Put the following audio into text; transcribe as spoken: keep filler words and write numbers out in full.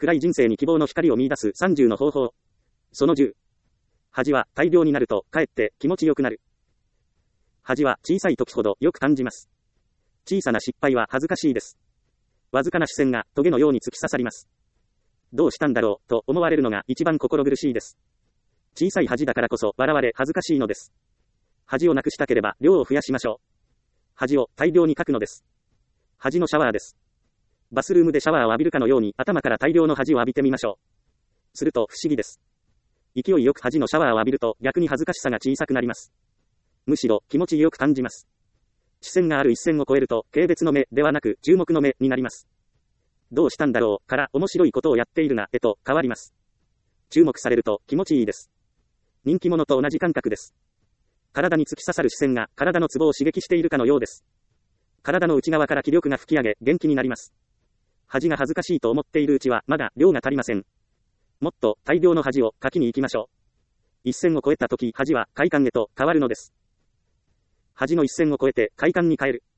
暗い人生に希望の光を見出すさんじゅうの方法。そのじゅう。恥は大量になると、かえって気持ちよくなる。恥は小さい時ほどよく感じます。小さな失敗は恥ずかしいです。わずかな視線がトゲのように突き刺さります。どうしたんだろう、と思われるのが一番心苦しいです。小さい恥だからこそ笑われ恥ずかしいのです。恥をなくしたければ量を増やしましょう。恥を大量にかくのです。恥のシャワーです。バスルームでシャワーを浴びるかのように頭から大量の恥を浴びてみましょう。すると不思議です。勢いよく恥のシャワーを浴びると逆に恥ずかしさが小さくなります。むしろ気持ちよく感じます。視線がある一線を越えると軽蔑の目ではなく注目の目になります。どうしたんだろうから面白いことをやっているなへと変わります。注目されると気持ちいいです。人気者と同じ感覚です。体に突き刺さる視線が体のツボを刺激しているかのようです。体の内側から気力が吹き上げ元気になります。恥が恥ずかしいと思っているうちはまだ量が足りません。もっと大量の恥をかきに行きましょう。一線を越えた時恥は快感へと変わるのです。恥の一線を越えて快感に変える。